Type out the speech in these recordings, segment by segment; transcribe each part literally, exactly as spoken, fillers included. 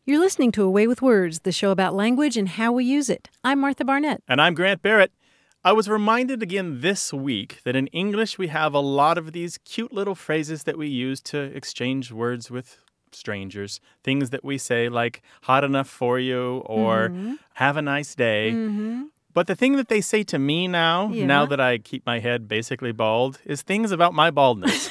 You're listening to Away with Words, the show about language and how we use it. I'm Martha Barnett. And I'm Grant Barrett. I was reminded again this week that in English we have a lot of these cute little phrases that we use to exchange words with strangers. Things that we say like hot enough for you or mm-hmm. have a nice day. Mm-hmm. But the thing that they say to me now, yeah. now that I keep my head basically bald, is things about my baldness.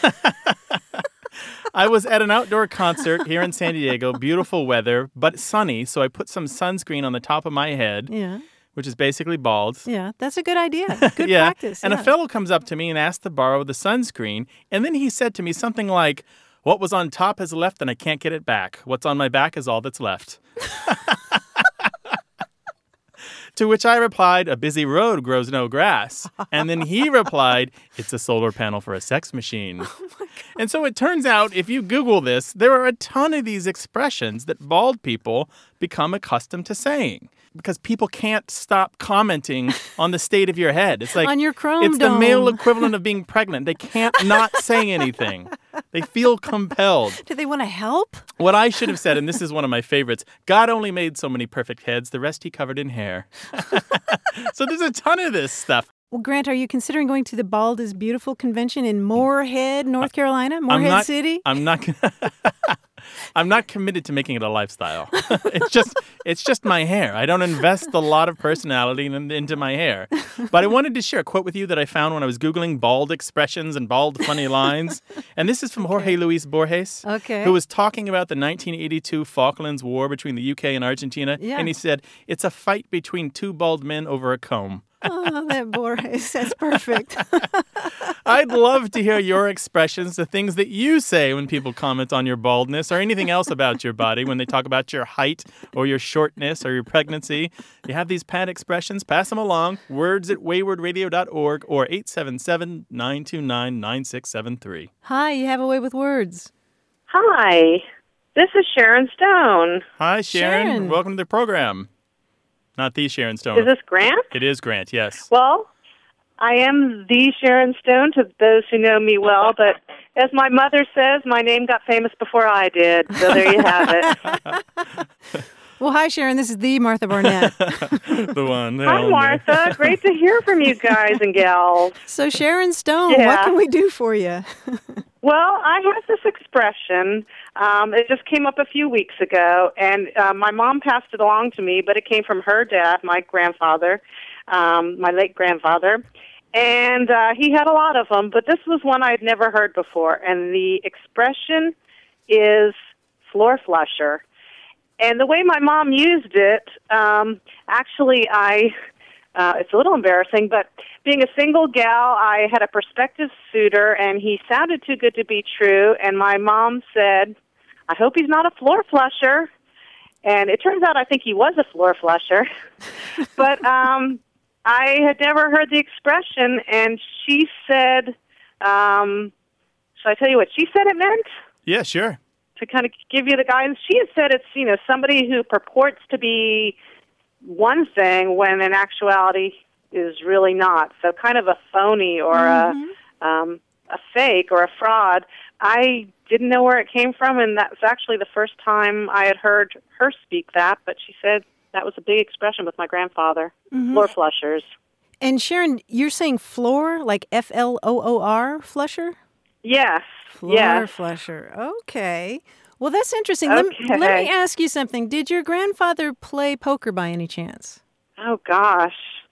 I was at an outdoor concert here in San Diego, beautiful weather, but sunny, so I put some sunscreen on the top of my head, yeah. which is basically bald. Yeah, that's a good idea. Good yeah. practice. And yeah. a fellow comes up to me and asked to borrow the sunscreen, and then he said to me something like, "What was on top has left and I can't get it back. What's on my back is all that's left." To which I replied, "A busy road grows no grass." And then he replied, "It's a solar panel for a sex machine." Oh my God. And so it turns out, if you Google this, there are a ton of these expressions that bald people become accustomed to saying. Because people can't stop commenting on the state of your head. It's like on your chrome it's dome. The male equivalent of being pregnant. They can't not say anything. They feel compelled. Do they want to help? What I should have said, and this is one of my favorites, God only made so many perfect heads, the rest he covered in hair. So there's a ton of this stuff. Well, Grant, are you considering going to the Bald is Beautiful convention in Moorhead, North Carolina? Moorhead I'm not, City? I'm not I'm not committed to making it a lifestyle. It's just it's just my hair. I don't invest a lot of personality in, into my hair. But I wanted to share a quote with you that I found when I was Googling bald expressions and bald funny lines. And this is from Jorge okay. Luis Borges, okay. who was talking about the nineteen eighty-two Falklands War between the U K and Argentina. Yeah. And he said, "It's a fight between two bald men over a comb." Oh, that Borges. That's perfect. I'd love to hear your expressions, the things that you say when people comment on your baldness or anything else about your body, when they talk about your height or your shortness or your pregnancy. You have these pad expressions, pass them along, words at wayward radio dot org or eight seven seven, nine two nine, nine six seven three. Hi, you have a way with words. Hi, this is Sharon Stone. Hi, Sharon. Sharon. Welcome to the program. Not the Sharon Stone. Is this Grant? It is Grant, yes. Well, I am the Sharon Stone to those who know me well, but as my mother says, my name got famous before I did, so there you have it. Well, hi, Sharon. This is the Martha Barnett. The one. The Hi, only. Martha. Great to hear from you guys and gals. So, Sharon Stone, yeah. what can we do for you? Well, I have this expression. Um, it just came up a few weeks ago, and uh, my mom passed it along to me, but it came from her dad, my grandfather, um, my late grandfather, and uh, he had a lot of them, but this was one I had never heard before, and the expression is floor flusher. And the way my mom used it, um, actually, I... Uh, it's a little embarrassing, but being a single gal, I had a prospective suitor, and he sounded too good to be true, and my mom said, "I hope he's not a floor flusher." And it turns out I think he was a floor flusher. But um, I had never heard the expression, and she said, um, should I tell you what she said it meant? Yeah, sure. To kind of give you the guidance, she had said it's, you know, somebody who purports to be one thing when in actuality is really not. So kind of a phony or mm-hmm. a um, a fake or a fraud. I didn't know where it came from, and that's actually the first time I had heard her speak that, but she said that was a big expression with my grandfather, mm-hmm. floor flushers. And Sharon, you're saying floor, like F L O O R, flusher? Yes. Floor yes. flusher. Okay. Well, that's interesting. Okay. Let, let me ask you something. Did your grandfather play poker by any chance? Oh, gosh.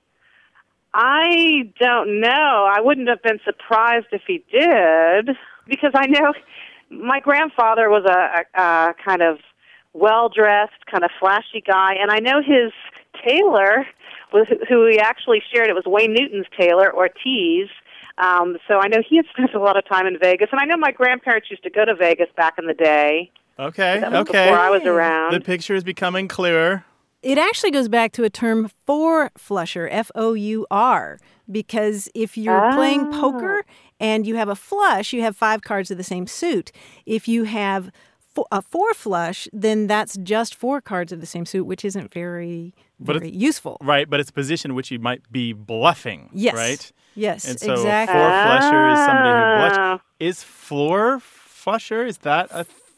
I don't know. I wouldn't have been surprised if he did, because I know my grandfather was a, a, a kind of well-dressed, kind of flashy guy, and I know his tailor, was, who he actually shared, it was Wayne Newton's tailor, Ortiz. Um, so I know he had spent a lot of time in Vegas, and I know my grandparents used to go to Vegas back in the day. Okay, that was okay. Before I was around. The picture is becoming clearer. It actually goes back to a term four flusher, F O U R, because if you're oh. playing poker and you have a flush, you have five cards of the same suit. If you have a four flush, then that's just four cards of the same suit, which isn't very, very useful. Right, but it's a position in which you might be bluffing, yes. right? Yes, and so exactly. floor flusher is somebody who bluffs. Ah. Is floor flusher, is that a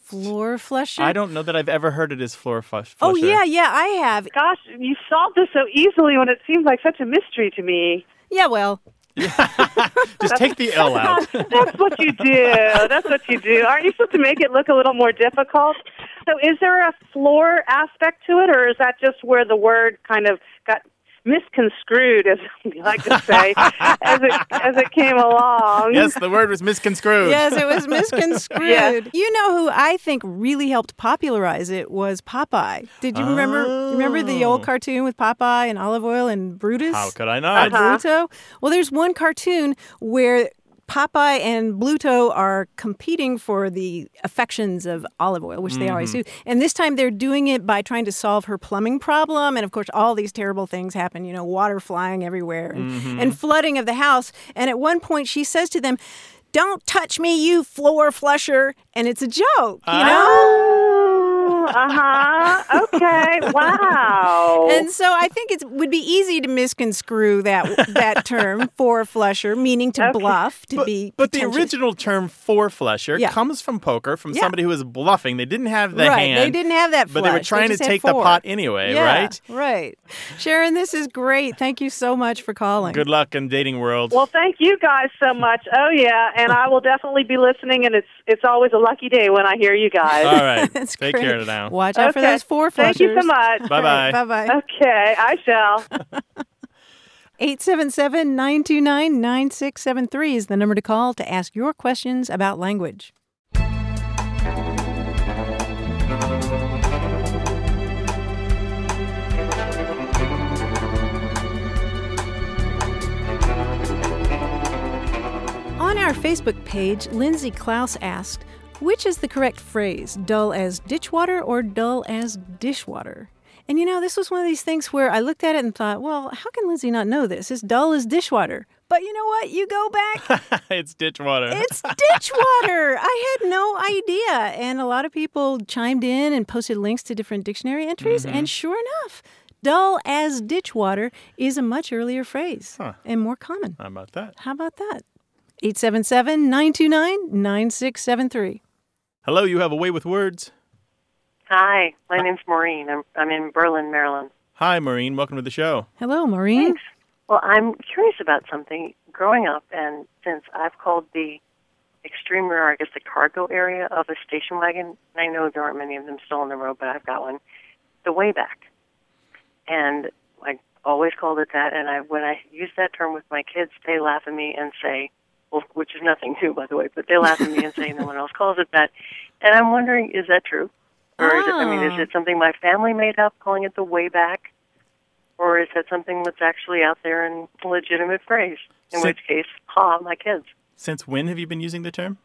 Floor flusher? I don't know that I've ever heard it as floor flush. Oh, flusher. yeah, yeah, I have. Gosh, you solved this so easily when it seems like such a mystery to me. Yeah, well, Just take the L out. That's what you do. That's what you do. Aren't you supposed to make it look a little more difficult? So is there a floor aspect to it, or is that just where the word kind of got misconstrued, as we like to say, as it as it came along? Yes, the word was misconstrued. yes, it was misconstrued. Yeah. You know who I think really helped popularize it was Popeye. Did you remember remember the old cartoon with Popeye and Olive Oyl and Brutus? How could I not? Uh, Bluto? Well, there's one cartoon where Popeye and Bluto are competing for the affections of Olive Oyl, which they always do. And this time they're doing it by trying to solve her plumbing problem. And, of course, all these terrible things happen, you know, water flying everywhere and, Mm-hmm. and flooding of the house. And at one point she says to them, "Don't touch me, you floor flusher." And it's a joke, you know? Oh, uh-huh. Okay. Wow. And so I think it would be easy to misconstrue that that term, four flusher, meaning to Okay. bluff, to But, be but the pretentious. original term four flusher Yeah. comes from poker, from Yeah. somebody who was bluffing. They didn't have the right, hand. they didn't have that But they were flush. trying to just had take the four. pot anyway, yeah, right? Right. Sharon, this is great. Thank you so much for calling. Good luck in dating world. Well, thank you guys so much. Oh, yeah, and I will definitely be listening, and it's it's always a lucky day when I hear you guys. All right. That's Take great. care now. Watch out for Okay. those four flushers. Thank you so much. Bye-bye. Bye-bye. Okay, I shall. eight seven seven, nine two nine, nine six seven three is the number to call to ask your questions about language. On our Facebook page, Lindsay Klaus asked, which is the correct phrase, dull as ditchwater or dull as dishwater? And you know, this was one of these things where I looked at it and thought, well, how can Lindsay not know this? It's dull as dishwater. But you know what? You go back, It's ditch water. it's ditchwater. I had no idea. And a lot of people chimed in and posted links to different dictionary entries. And sure enough, dull as ditchwater is a much earlier phrase Huh. and more common. How about that? How about that? eight seven seven, nine two nine, nine six seven three. Hello, you have a way with words. Hi, my name's Maureen. I'm I'm in Berlin, Maryland. Hi, Maureen. Welcome to the show. Hello, Maureen. Thanks. Well, I'm curious about something. Growing up, and since I've called the extreme rear, I guess the cargo area of a station wagon, and I know there aren't many of them still on the road, but I've got one, the way back. And I always called it that, and I when I use that term with my kids, they laugh at me and say, well, which is nothing new, by the way, but they laugh at me and say no one else calls it that. And I'm wondering, is that true? Or is it, I mean, is it something my family made up, calling it the way back? Or is that something that's actually out there in a legitimate phrase? In So- which case, ha, my kids. Since when have you been using the term?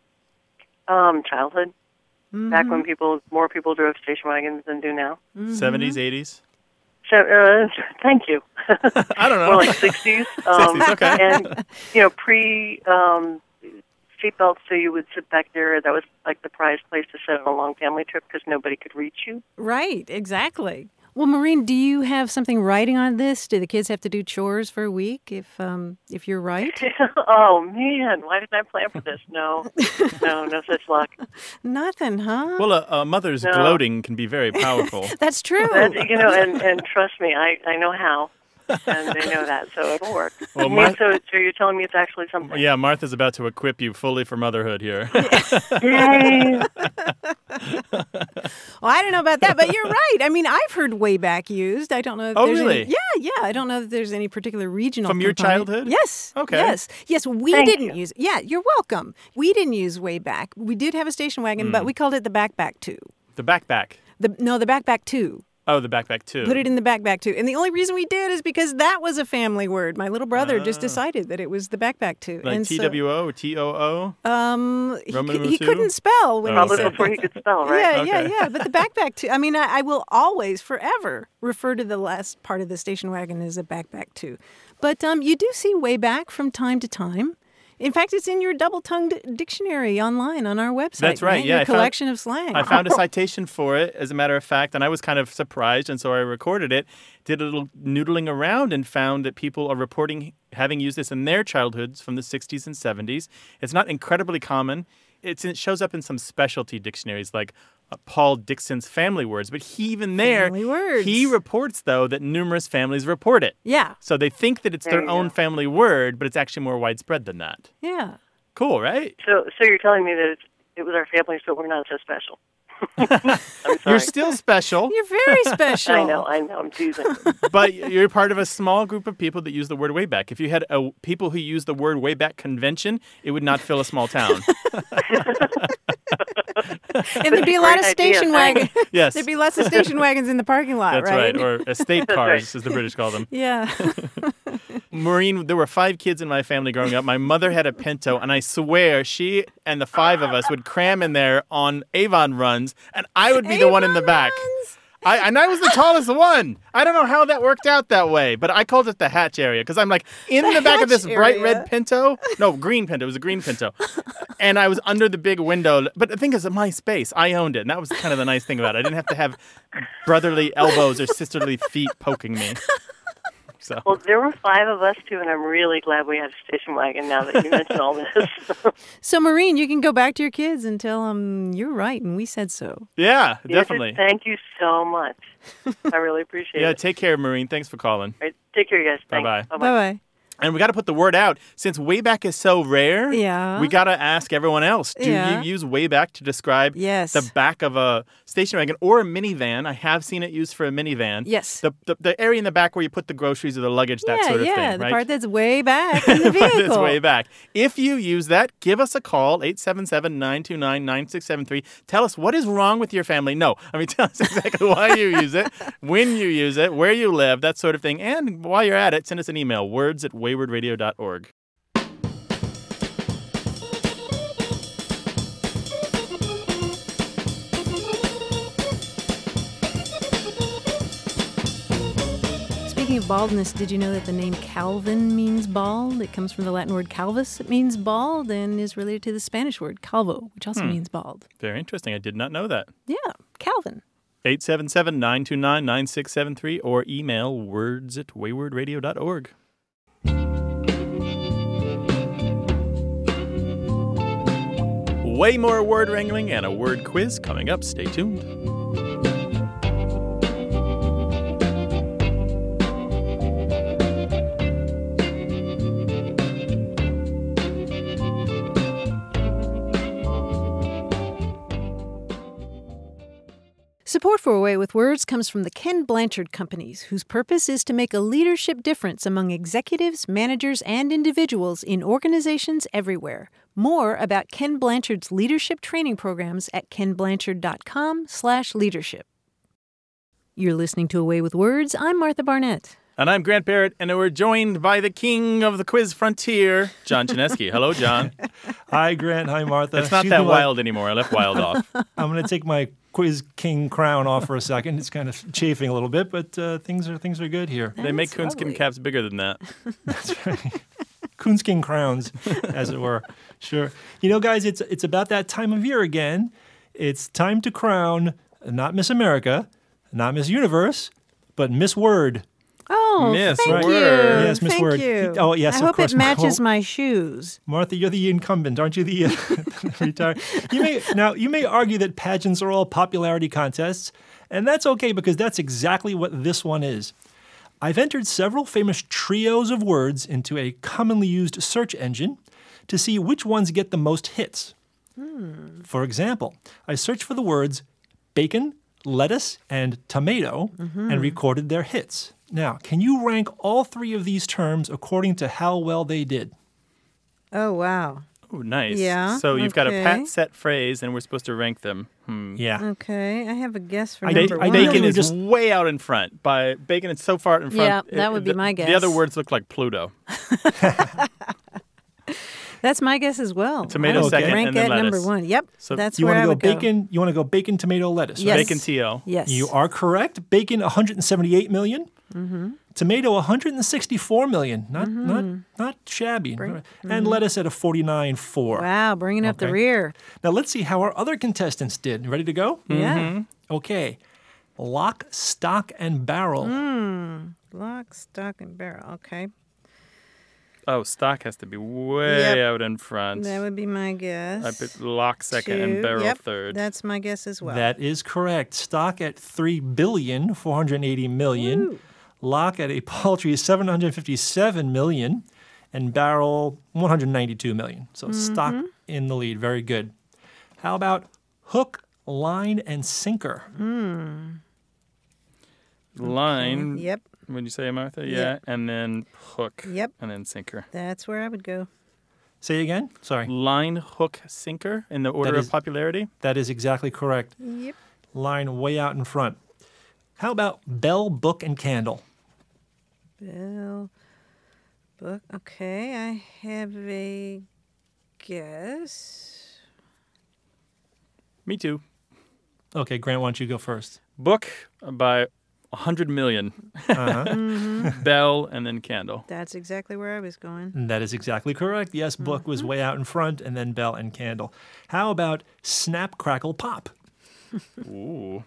Um, childhood. Back when people, more people drove station wagons than do now. seventies, eighties? So, uh, thank you. I don't know. More like sixties. Um, sixties, okay. And, you know, pre um, seatbelts, so you would sit back there. That was like the prized place to sit on a long family trip because nobody could reach you. Right, exactly. Well, Maureen, do you have something writing on this? Do the kids have to do chores for a week if um, if you're right? Oh, man, why didn't I plan for this? No, no, no such luck. Nothing, huh? Well, a, a mother's No. gloating can be very powerful. That's true. That, you know, and, and trust me, I, I know how, and they know that, so it'll work. Well, I mean, my- so, so you're telling me it's actually something? Yeah, Martha's about to equip you fully for motherhood here. Yay! Well, I don't know about that, but you're right. I mean, I've heard way back used. I don't know if Oh, there's really? any. Yeah, yeah. I don't know if there's any particular regional From your component. childhood? Yes. Okay. Yes. Yes, we Thank didn't you. use it. Yeah, you're welcome. We didn't use way back. We did have a station wagon, Hmm. but we called it the backpack two. The backpack. The no, the backpack two. Oh, the backpack too. Put it in the backpack too. And the only reason we did is because that was a family word. My little brother just decided that it was the backpack two. Like and T so, W O or T O O? um, he, Roman he numeral two? couldn't spell when Oh, he Probably said before he could spell, right? Yeah, yeah, Okay. yeah. But the backpack too. I mean, I, I will always, forever, refer to the last part of the station wagon as a backpack too. But um, you do see way back from time to time. In fact, it's in your double-tongued dictionary online on our website. That's right, yeah, Your I found- collection of slang. I found a citation for it, as a matter of fact, and I was kind of surprised, and so I recorded it, did a little noodling around, and found that people are reporting having used this in their childhoods from the sixties and seventies. It's not incredibly common it's, it shows up in some specialty dictionaries like uh, Paul Dixon's Family Words. But he, even there, Family words. he reports, though, that numerous families report it. Yeah. So they think that it's There their you own go. family word, but it's actually more widespread than that. Yeah. Cool, right? So, so you're telling me that it's, it was our family, so we're not so special. I'm sorry. You're still special, You're very special. I know, I know, I'm teasing. but you're part of a small group of people that use the word Wayback. If you had a, people who use the word Wayback convention, it would not fill a small town. And there'd be a lot of Great idea, station thanks. wagons. Yes. There'd be lots of station wagons in the parking lot, That's right? right. Or estate That's cars, right. as the British call them. Yeah. Maureen, there were five kids in my family growing up. My mother had a Pinto, and I swear she and the five of us would cram in there on Avon runs, and I would be the one in the Avon back. runs. I, and I was the tallest one. I don't know how that worked out that way, but I called it the hatch area because I'm like in the, The back of this hatch bright area. red Pinto. No, green Pinto. It was a green Pinto. And I was under the big window. But the thing is, my space, I owned it. And that was kind of the nice thing about it. I didn't have to have brotherly elbows or sisterly feet poking me. So. Well, there were five of us, too, and I'm really glad we had a station wagon now that you mentioned all this. So, Maureen, you can go back to your kids and tell them you're right and we said so. Yeah, You definitely. did- Thank you so much. I really appreciate Yeah, it. take care, Maureen. Thanks for calling. All right, take care, guys. Thanks. Bye-bye. Bye-bye. Bye-bye. And we got to put the word out. Since Wayback is so rare, Yeah. we got to ask everyone else. Do Yeah. you use Wayback to describe Yes. the back of a station wagon or a minivan? I have seen it used for a minivan. Yes. The, the the area in the back where you put the groceries or the luggage, that yeah, sort of yeah, thing, the right? part that's way back in the The part vehicle. that's way back. If you use that, give us a call, eight seven seven, nine two nine, nine six seven three. Tell us what is wrong with your family. No, I mean, tell us exactly why you use it, when you use it, where you live, that sort of thing. And while you're at it, send us an email, words at wayward radio dot org. Speaking of baldness, did you know that the name Calvin means bald? It comes from the Latin word calvus. It means bald and is related to the Spanish word calvo, which also Hmm. means bald. Very interesting. I did not know that. Yeah, Calvin. eight seven seven, nine two nine, nine six seven three or email words at wayward radio dot org. Way more word wrangling and a word quiz coming up. Stay tuned. Support for Away with Words comes from the Ken Blanchard Companies, whose purpose is to make a leadership difference among executives, managers, and individuals in organizations everywhere. More about Ken Blanchard's leadership training programs at ken blanchard dot com slash leadership. You're listening to Away with Words. I'm Martha Barnett. And I'm Grant Barrett, and we're joined by the king of the quiz frontier, John Chinesky. Hello, John. Hi, Grant. Hi, Martha. It's not Excuse that me while- wild anymore. I left wild off. I'm going to take my quiz king crown off for a second. It's kind of chafing a little bit, but uh, things are things are good here. They make That's coonskin lovely. caps bigger than that. That's right. Coonskin crowns, as it were. Sure. You know, guys, it's it's about that time of year again. It's time to crown not Miss America, not Miss Universe, but Miss Word. Oh, Miss thank Word. you. Yes, Miss thank Word. you. Oh, yes, I of hope course. it matches Well- my shoes. Martha, you're the incumbent, aren't you? The uh, retired. You may now you may argue that pageants are all popularity contests, and that's okay because that's exactly what this one is. I've entered several famous trios of words into a commonly used search engine to see which ones get the most hits. For example, I searched for the words bacon, lettuce, and tomato and recorded their hits. Now, can you rank all three of these terms according to how well they did? Oh, wow. Oh, nice. Yeah, So you've got a okay. pat set phrase, and we're supposed to rank them. Hmm. Yeah. Okay, I have a guess for I- number I one. think Bacon it is just- way out in front. By bacon, it's so far in front. Yeah, that it- would be the- my The other guess. words look like Pluto. That's my guess as well. Tomato I would second, rank and then that number lettuce. one. Yep, So that's You where want I to go would bacon? You want to go bacon, tomato, lettuce? Yes. Right? Bacon T O. Yes. You are correct. Bacon, one hundred seventy-eight million. Mm-hmm. Tomato, one hundred sixty-four million. Not not not shabby. And lettuce at a forty-nine point four. Wow, bringing up the Okay. rear. Now let's see how our other contestants did. Ready to go? Yeah. Okay. Lock, stock, and barrel. Lock, stock, and barrel. Okay. Oh, stock has to be way Yep. out in front. That would be my guess. I put lock second Two. and barrel Yep, third. That's my guess as well. That is correct. Stock at three billion four hundred eighty million. Woo. Lock at a paltry seven hundred fifty-seven million, and barrel one hundred ninety-two million. So Mm-hmm. stock in the lead. Very good. How about hook, line, and sinker? Line. Yep, Would you say, Martha? Yeah. Yep. And then hook. Yep. And then sinker. that's where I would go. Say again? Sorry. Line, hook, sinker in the order is- of popularity. That is exactly correct. Yep. Line way out in front. How about bell, book, and candle? Bell, book. Okay, I have a guess. Me too. Okay, Grant, why don't you go first? Book by one hundred million. Uh-huh. Bell and then candle. That's exactly where I was going. That is exactly correct. Yes, book was way out in front, and then bell and candle. How about snap, crackle, pop? Ooh.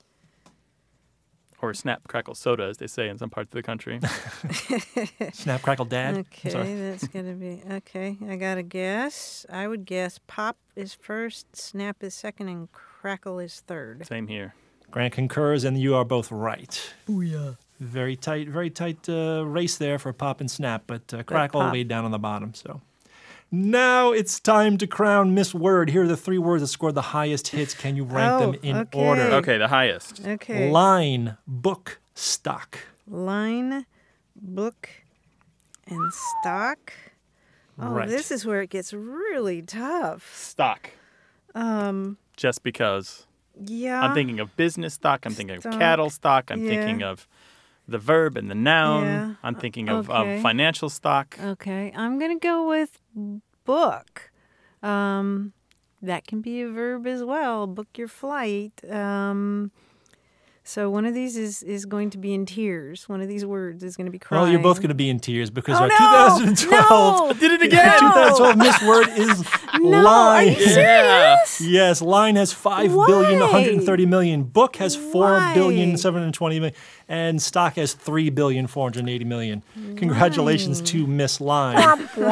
Or snap, crackle, soda, as they say in some parts of the country. Snap, crackle, dad? I'm Okay, sorry. that's gonna be okay. I got a guess. I would guess pop is first, snap is second, and crackle is third. Same here. Grant concurs, and you are both right. Booyah. Very tight, very tight uh, race there for pop and snap, but uh, crackle pop. way down on the bottom. So now it's time to crown Miss Word. Here are the three words that scored the highest hits. Can you rank Oh, them in okay. order? Okay, the highest. Okay. Line, book, stock. Line, book, and stock. Oh, Right. this is where it gets really tough. Stock. Um, Just because. yeah. I'm thinking of business stock. I'm thinking Stock. of cattle stock. I'm Yeah. thinking of the verb and the noun. Yeah. I'm thinking of, of Okay. financial stock. Okay, I'm gonna go with book. Um, that can be a verb as well. Book your flight. Um, so one of these is, is going to be in tears. One of these words is going to be crying. Well, you're both going to be in tears because Oh, our no! twenty twelve No! Did it Yeah, again! twenty twelve Miss Word is No, line. are you serious? Yes, line has five billion one hundred thirty million. Book has four Why? billion seven hundred twenty million, and stock has three billion four hundred eighty million. Congratulations to Miss Line.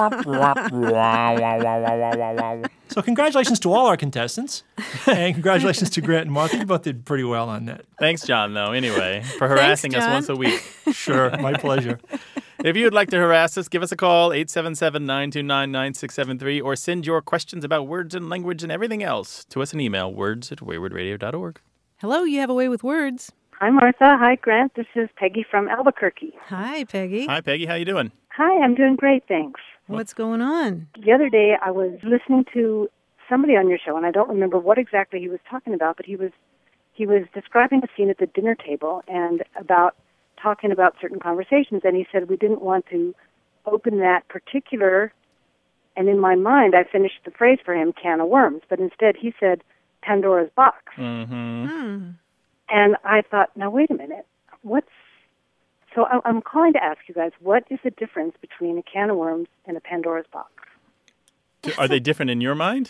So congratulations to all our contestants, and congratulations to Grant and Martha. You both did pretty well on that. Thanks, John, though, anyway, for harassing us John. once a week. Sure, my pleasure. If you would like to harass us, give us a call, eight seven seven, nine two nine, nine six seven three, or send your questions about words and language and everything else to us an email, words at wayward radio dot org. Hello, you have a way with words. Hi, Martha. Hi, Grant. This is Peggy from Albuquerque. Hi, Peggy. Hi, Peggy. How you doing? Hi, I'm doing great, thanks. What's going on? The other day, I was listening to somebody on your show, and I don't remember what exactly he was talking about, but he was he was describing a scene at the dinner table and about talking about certain conversations, and he said we didn't want to open that particular, and in my mind, I finished the phrase for him, can of worms, but instead he said Pandora's box. Mm-hmm. Hmm. And I thought, now wait a minute, what's so I- I'm calling to ask you guys, what is the difference between a can of worms and a Pandora's box? Are they different in your mind?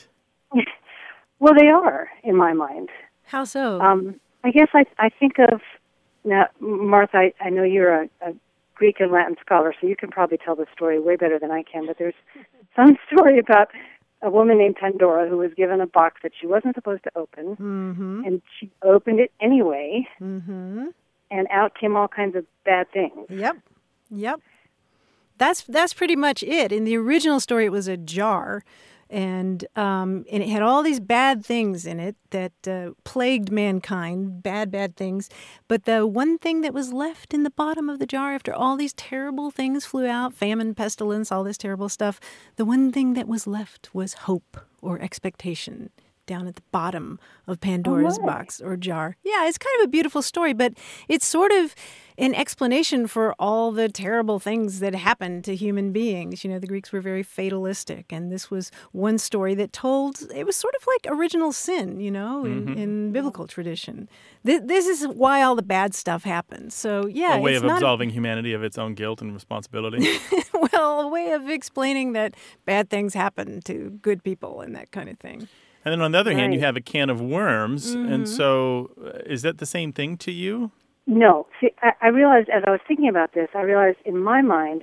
Well, they are in my mind. How so? Um, I guess I I think of now, Martha. I, I know you're a, a Greek and Latin scholar, so you can probably tell the story way better than I can. But there's some story about a woman named Pandora who was given a box that she wasn't supposed to open, mm-hmm. and she opened it anyway, Mm-hmm. and out came all kinds of bad things. Yep. Yep. That's that's pretty much it. In the original story, it was a jar, and um, and it had all these bad things in it that uh, plagued mankind, bad, bad things. But the one thing that was left in the bottom of the jar after all these terrible things flew out, famine, pestilence, all this terrible stuff, the one thing that was left was hope or expectation down at the bottom of Pandora's Oh, my. box or jar. Yeah, it's kind of a beautiful story, but it's sort of an explanation for all the terrible things that happened to human beings. You know, the Greeks were very fatalistic, and this was one story that told, it was sort of like original sin, you know, in, Mm-hmm. in biblical tradition. Th- this is why all the bad stuff happens. So, yeah, a way it's of not absolving humanity of its own guilt and responsibility. well, a way of explaining that bad things happen to good people and that kind of thing. And then on the other hand, you Right. have a can of worms. Mm-hmm. And so uh, is that the same thing to you? No. See, I, I realized as I was thinking about this, I realized in my mind,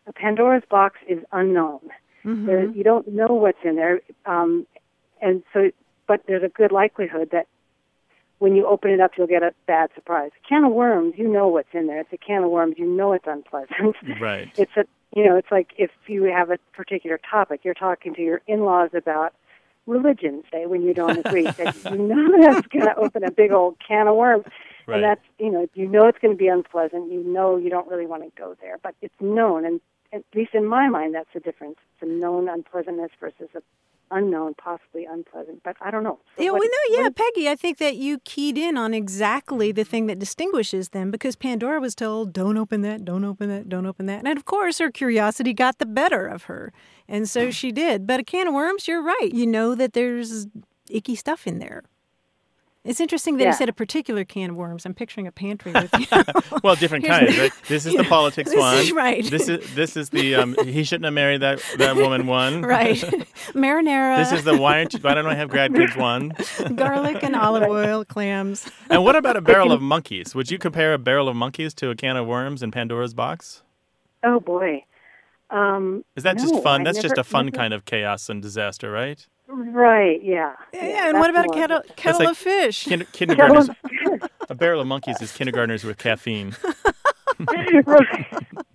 a Pandora's box is unknown. Mm-hmm. There, you don't know what's in there, um, and so, but there's a good likelihood that when you open it up, you'll get a bad surprise. A can of worms, you know what's in there. It's a can of worms, you know it's unpleasant. Right. It's a, you know, it's like if you have a particular topic, you're talking to your in-laws about religion, say, when you don't agree, that you know that's going to open a big old can of worms. Right. And that's, you know, you know it's going to be unpleasant. You know you don't really want to go there, but it's known. And at least in my mind, that's the difference. It's a known unpleasantness versus a unknown, possibly unpleasant. But I don't know. So Yeah, what, well, no, yeah, what, Peggy, I think that you keyed in on exactly the thing that distinguishes them, because Pandora was told, don't open that, don't open that, don't open that. And of course, her curiosity got the better of her. And so she did. But a can of worms, you're right. You know that there's icky stuff in there. It's interesting that Yeah. you said a particular can of worms. I'm picturing a pantry with you. Well, different kinds, right? This is the politics This one. is right. This is this is the um, he shouldn't have married that that woman one. Right. Marinara, This is the why aren't you, why don't I have grad kids one? garlic and olive oil, clams. And what about a barrel of monkeys? Would you compare a barrel of monkeys to a can of worms in Pandora's box? oh, boy. Um, Is that no, just fun? I That's just never- a fun never- kind of chaos and disaster, right? Right, yeah. Yeah, yeah, and what about a that's more kettle, of it. kettle like of fish? Kinder- kindergartners. A barrel of monkeys is kindergartners with caffeine. Right.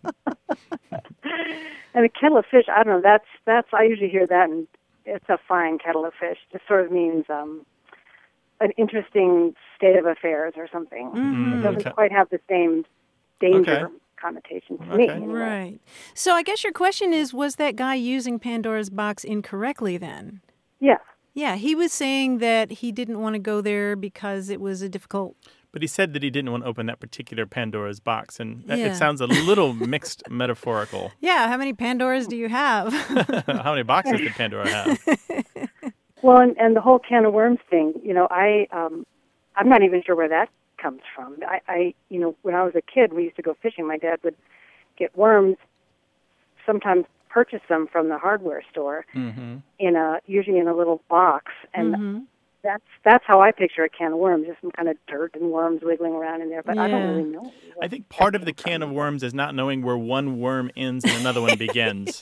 And a kettle of fish, I don't know, that's, that's, I usually hear that, and it's a fine kettle of fish. Just sort of means um, an interesting state of affairs or something. Mm-hmm. It doesn't okay. quite have the same danger Okay. connotation to me. Okay. anyway. Right. So I guess your question is, was that guy using Pandora's box incorrectly then? Yeah. Yeah, he was saying that he didn't want to go there because it was a difficult... But he said that he didn't want to open that particular Pandora's box, and that- Yeah. it sounds a little mixed metaphorical. Yeah, how many Pandoras do you have? How many boxes did Pandora have? Well, and, and the whole can of worms thing, you know, I, um, I'm not even sure where that comes from. I, I, you know, when I was a kid, we used to go fishing. My dad would get worms, sometimes purchase them from the hardware store Mm-hmm. in a, usually in a little box, and Mhm. that's that's how I picture a can of worms, just some kind of dirt and worms wiggling around in there. But I don't Yeah. really know. I think part of the can of worms is not knowing where one worm ends and another one begins.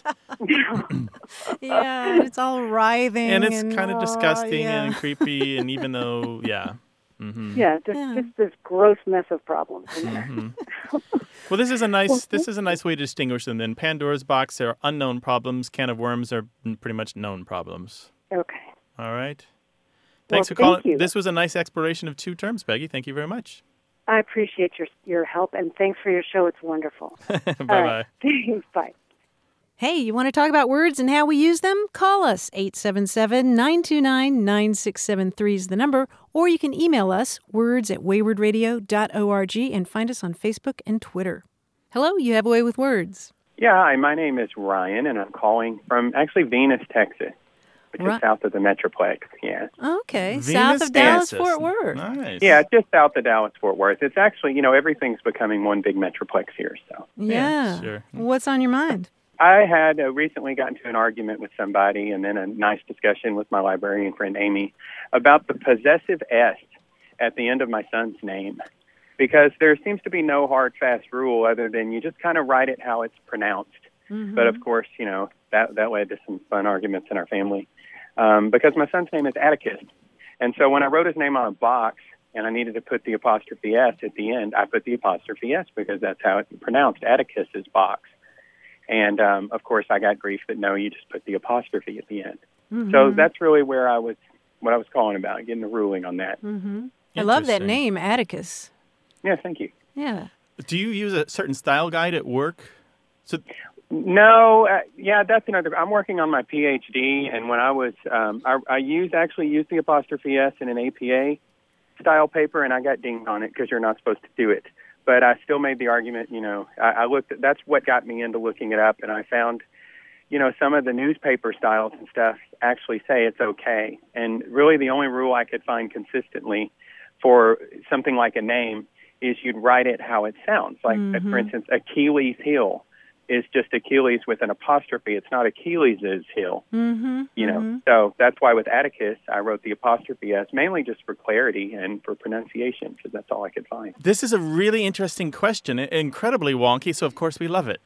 Yeah, it's all writhing. And it's kind of oh, disgusting yeah. and creepy, and even though, yeah. Mm-hmm. Yeah, there's Yeah. just this gross mess of problems in there. Mm-hmm. Well, this is a nice this is a nice way to distinguish them. Then Pandora's box are unknown problems. Can of worms are pretty much known problems. Okay. All right. Thanks Well, for calling. thank you. This was a nice exploration of two terms, Peggy. Thank you very much. I appreciate your your help, and thanks for your show. It's wonderful. Bye All bye. right. Thanks. Bye. Hey, you want to talk about words and how we use them? Call us. eight seven seven, nine two nine, nine six seven three is the number. Or you can email us, words at wayward radio dot org, and find us on Facebook and Twitter. Hello, you have a way with words. Yeah, hi, my name is Ryan, and I'm calling from actually Venus, Texas, which Ri- is south of the Metroplex. Yeah, Okay, Venus, south of Dallas, Texas. Fort Worth. Nice. yeah, just south of Dallas, Fort Worth. It's actually, you know, everything's becoming one big Metroplex here. So Yeah. sure. What's on your mind? I had uh, recently gotten into an argument with somebody, and then a nice discussion with my librarian friend Amy about the possessive S at the end of my son's name. Because there seems to be no hard, fast rule other than you just kind of write it how it's pronounced. Mm-hmm. But of course, you know, that that led to some fun arguments in our family. Um, because my son's name is Atticus. And so when I wrote his name on a box and I needed to put the apostrophe S at the end, I put the apostrophe S because that's how it's pronounced, Atticus's box. And, um, of course, I got grief that, no, you just put the apostrophe at the end. Mm-hmm. So that's really where I was, what I was calling about, getting a ruling on that. Mm-hmm. I love that Interesting. name, Atticus. Yeah, thank you. Yeah. Do you use a certain style guide at work? So No, uh, yeah, that's another. I'm working on my P H D, and when I was, um, I, I use actually used the apostrophe S in an A P A style paper, and I got dinged on it because you're not supposed to do it. But I still made the argument. You know, I, I looked. At, that's what got me into looking it up, and I found, you know, some of the newspaper styles and stuff actually say it's okay. And really, the only rule I could find consistently for something like a name is you'd write it how it sounds. Like, Mhm. for instance, Achilles Hill. is just Achilles with an apostrophe. It's not Achilles' heel. Mm-hmm. You know, mm-hmm. so that's why with Atticus, I wrote the apostrophe S, mainly just for clarity and for pronunciation, because that's all I could find. This is a really interesting question, incredibly wonky, so of course we love it.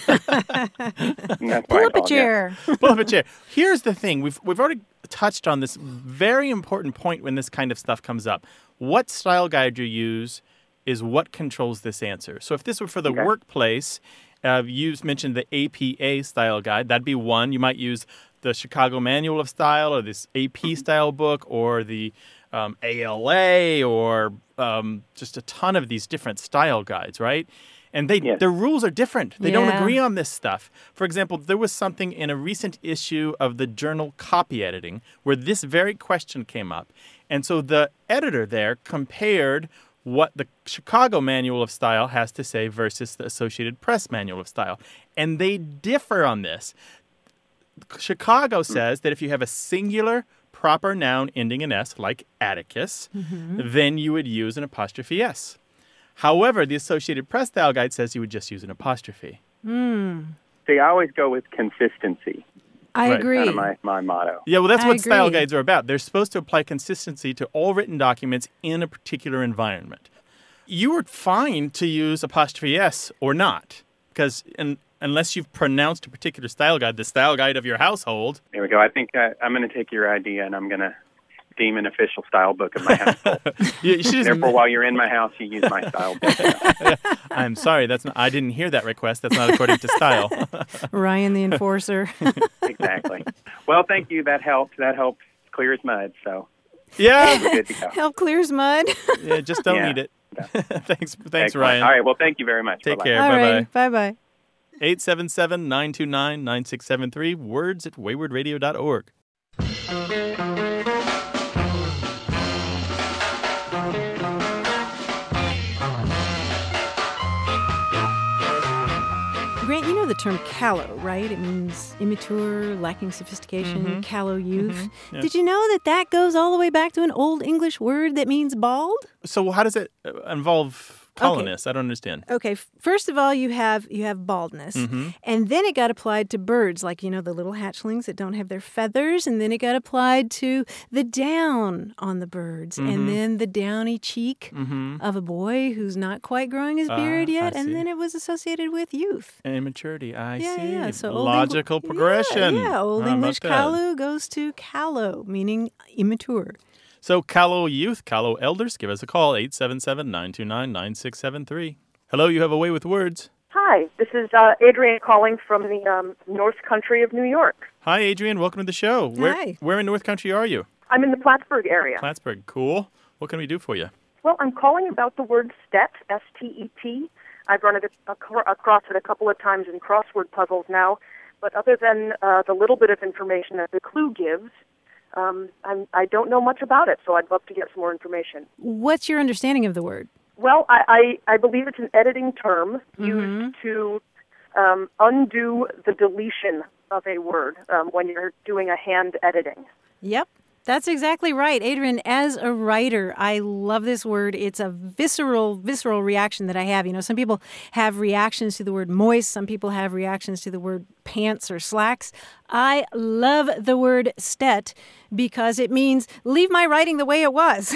Pull up a chair. Pull up a chair. Here's the thing. We've, we've already touched on this very important point when this kind of stuff comes up. What style guide you use is what controls this answer. So if this were for the Okay. workplace, uh, you mentioned the A P A style guide. That'd be one. You might use the Chicago Manual of Style or this A P style book or the um, A L A or um, just a ton of these different style guides, right? And they Yes. their rules are different. They don't Yeah. agree on this stuff. For example, there was something in a recent issue of the journal Copy Editing where this very question came up. And so the editor there compared what the Chicago Manual of Style has to say versus the Associated Press Manual of Style. And they differ on this. Chicago says that if you have a singular proper noun ending in S, like Atticus, then you would use an apostrophe S. However, the Associated Press Style Guide says you would just use an apostrophe. See, I always go with consistency. I Right. agree. Kind of my, my motto. Yeah, well, that's I what style agree. guides are about. They're supposed to apply consistency to all written documents in a particular environment. You were fine to use apostrophe S or not, because in, unless you've pronounced a particular style guide, the style guide of your household. There we go. I think I, I'm going to take your idea and I'm going to deem an official style book of my household. You, you should just, Therefore, while you're in my house, you use my style book. I'm sorry, that's not, I didn't hear that request. That's not according to style. Ryan the enforcer. Exactly. Well, thank you. That helps. That helps clear as mud. So Yeah, we're good to go. Help clears mud. yeah, just don't Yeah. need it. thanks, thanks, Excellent. Ryan. All right. Well, thank you very much. Take Bye-bye. care. All Bye-bye. right. Bye-bye. eight seven seven, nine two nine, nine six seven three, words at wayward radio dot org. Grant, you know the term callow, right? It means immature, lacking sophistication, Mhm. callow youth. Mhm. Yeah. Did you know that that goes all the way back to an Old English word that means bald? So how does it uh, involve colonists? I don't understand. Okay, f- first of all, you have you have baldness, Mhm. and then it got applied to birds, like you know the little hatchlings that don't have their feathers, and then it got applied to the down on the birds, Mhm. and then the downy cheek Mm-hmm. of a boy who's not quite growing his Ah, beard yet, I and see. then it was associated with youth. And immaturity. I yeah, see. yeah. So Old logical Engli- progression. Yeah, yeah. Old How about English that? callow goes to callow, meaning immature. So callow youth, callow elders, give us a call, eight seven seven, nine two nine, nine six seven three. Hello, you have a way with words. Hi, this is uh, Adrienne calling from the um, North Country of New York. Hi, Adrian. Welcome to the show. Where, Hi. Where in North Country are you? I'm in the Plattsburgh area. Plattsburgh. Cool. What can we do for you? Well, I'm calling about the word stet, S T E T. I've run it a- ac- across it a couple of times in crossword puzzles now, but other than uh, the little bit of information that the clue gives, um, I'm, I don't know much about it, so I'd love to get some more information. What's your understanding of the word? Well, I, I, I believe it's an editing term used to um, undo the deletion of a word um, when you're doing a hand editing. Yep. That's exactly right. Adrian, as a writer, I love this word. It's a visceral, visceral reaction that I have. You know, some people have reactions to the word moist. Some people have reactions to the word pants or slacks. I love the word stet because it means leave my writing the way it was.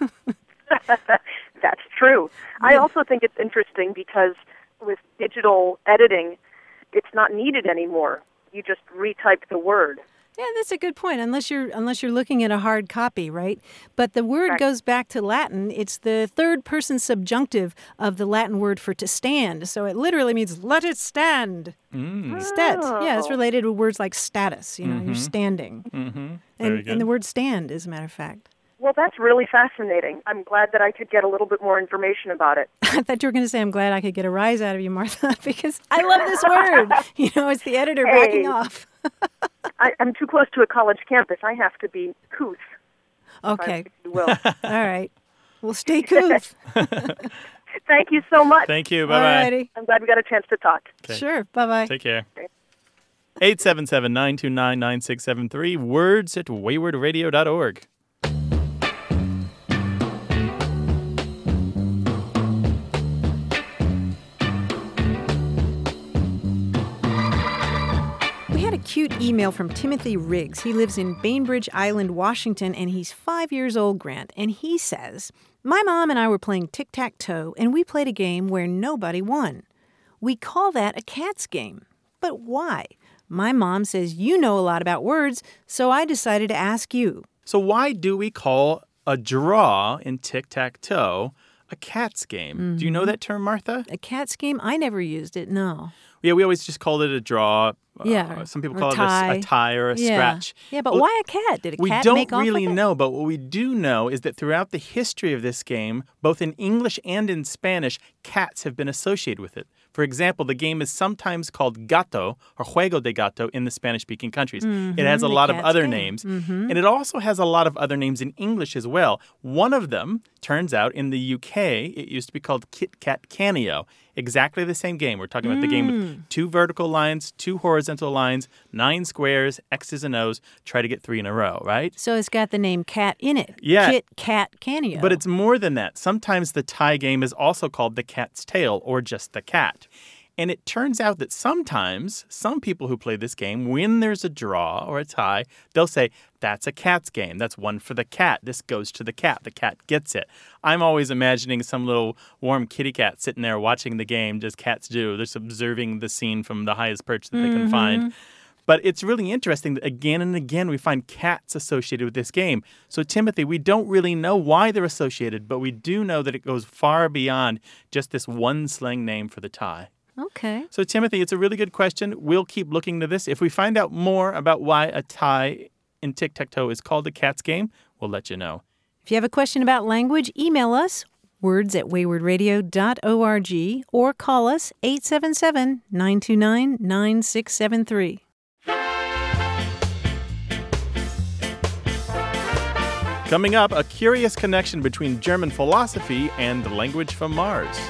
That's true. I also think it's interesting because with digital editing, it's not needed anymore. You just retype the word. Yeah, that's a good point. Unless you're unless you're looking at a hard copy, right? But the word Right. goes back to Latin. It's the third person subjunctive of the Latin word for to stand. So it literally means let it stand. Mm. Stet. Yeah, it's Oh. related to words like status. You know, you're standing. Mm-hmm. Very And, good. and the word stand, as a matter of fact. Well, that's really fascinating. I'm glad that I could get a little bit more information about it. I thought you were going to say, I'm glad I could get a rise out of you, Martha, because I love this word. You know, it's the editor backing Hey. off. I, I'm too close to a college campus. I have to be couth, Okay. if you will. All right. Well, stay couth. Thank you so much. Thank you. All Bye-bye. righty. I'm glad we got a chance to talk. Okay. Sure. Bye-bye. Take care. eight seven seven, nine two nine, nine six seven three, words at wayward radio dot org. cute email from Timothy Riggs. He lives in Bainbridge Island, Washington, and he's five years old, Grant. And he says, my mom and I were playing tic-tac-toe, and we played a game where nobody won. We call that a cat's game. But why? My mom says you know a lot about words, so I decided to ask you. So why do we call a draw in tic-tac-toe a cat's game? Mm-hmm. Do you know that term, Martha? A cat's game? I never used it, no. Yeah, we always just called it a draw. Yeah. Uh, some people or call tie. it a, a tie or a yeah. scratch. Yeah, but well, why a cat? Did a we cat don't make off really with it? know, but what we do know is that throughout the history of this game, both in English and in Spanish, cats have been associated with it. For example, the game is sometimes called gato or juego de gato in the Spanish-speaking countries. Mm-hmm, it has a lot of other game. names, mm-hmm. and it also has a lot of other names in English as well. One of them, turns out, in the U K, it used to be called Kit Kat Canio. Exactly the same game. We're talking about mm. the game with two vertical lines, two horizontal lines, nine squares, X's and O's. Try to get three in a row, right? So it's got the name cat in it. Yeah. Kit Kat Canio. But it's more than that. Sometimes the tie game is also called the cat's tail or just the cat. And it turns out that sometimes some people who play this game, when there's a draw or a tie, they'll say, that's a cat's game. That's one for the cat. This goes to the cat. The cat gets it. I'm always imagining some little warm kitty cat sitting there watching the game, as cats do. They're just observing the scene from the highest perch that they mm-hmm. can find. But it's really interesting that again and again we find cats associated with this game. So, Timothy, we don't really know why they're associated, but we do know that it goes far beyond just this one slang name for the tie. Okay. So, Timothy, it's a really good question. We'll keep looking into this. If we find out more about why a tie in tic-tac-toe is called a cat's game, we'll let you know. If you have a question about language, email us, words at wayward radio dot org, or call us eight seven seven, nine two nine, nine six seven three. Coming up, a curious connection between German philosophy and the language from Mars.